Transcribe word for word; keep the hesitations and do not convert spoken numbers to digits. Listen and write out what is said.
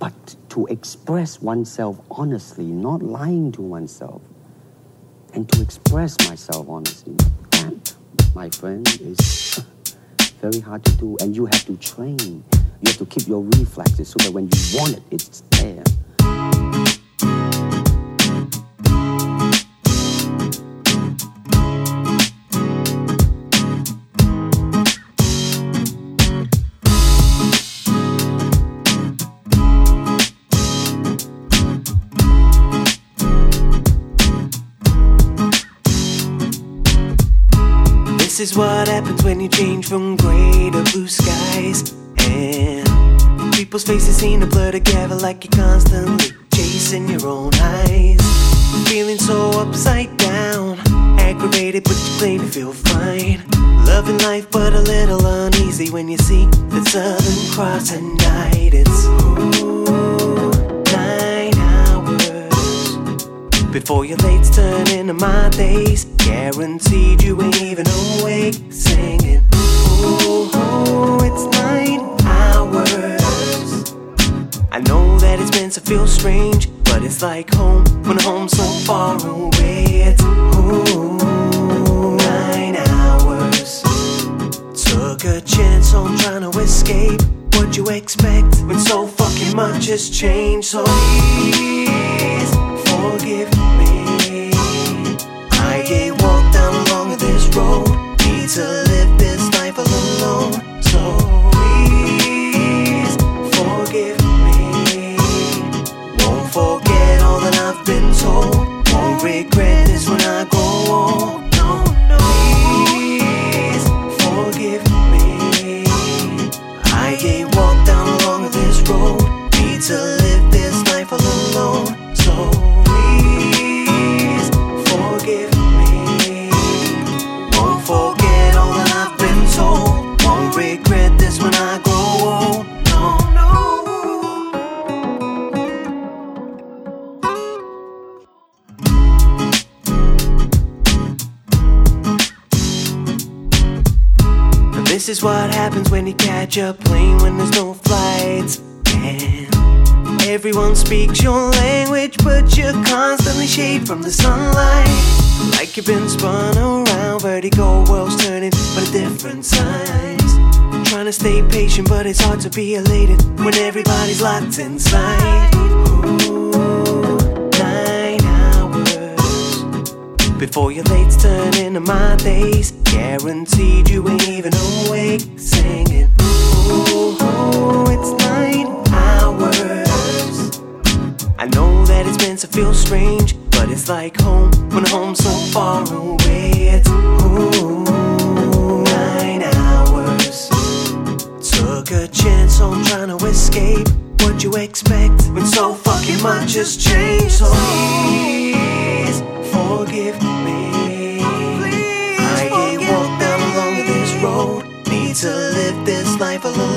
But to express oneself honestly, not lying to oneself, and to express myself honestly, that, my friend, is very hard to do. And you have to train. You have to keep your reflexes so that when you want it, it's there. This is what happens when you change from grey to blue skies, and people's faces seem to blur together like you're constantly chasing your own eyes. Feeling so upside down, aggravated but you claim to feel fine. Loving life but a little uneasy when you see the Southern Cross at night. It's ooh, nine hours before your lates turn into my days. Guaranteed you ain't even awake, singing ooh, ooh, it's nine hours. I know that it's meant to feel strange, but it's like home when home's so far away. It's ooh, nine hours. Took a chance on trying to escape. What'd you expect when so fucking much has changed? So please forgive me. I ain't walked down along this road, need to live this life all alone. So please forgive me. Won't forget all that I've been told. Won't regret this when I grow old. No, no. Please forgive me. I ain't walked down along this road, need to live this life all alone. So please forgive me. Won't forget all that I've been told. Won't regret this when I grow old. No, no. This is what happens when you catch a plane when there's no flights, and everyone speaks your language, but you're constantly shade from the sunlight. Like you've been spun around, vertigo worlds turning, but at different times. Trying to stay patient, but it's hard to be elated when everybody's locked inside. Ooh, nine hours before your lates turn into my days. Guaranteed you ain't even awake, singing ooh, ooh, it's nine hours. I know that it's meant to feel strange, but it's like home when home's so far away. It's ooh, nine hours. Took a chance on trying to escape. What'd you expect when so fucking much has changed? So please forgive me. I ain't walked down along this road, need to live this life alone.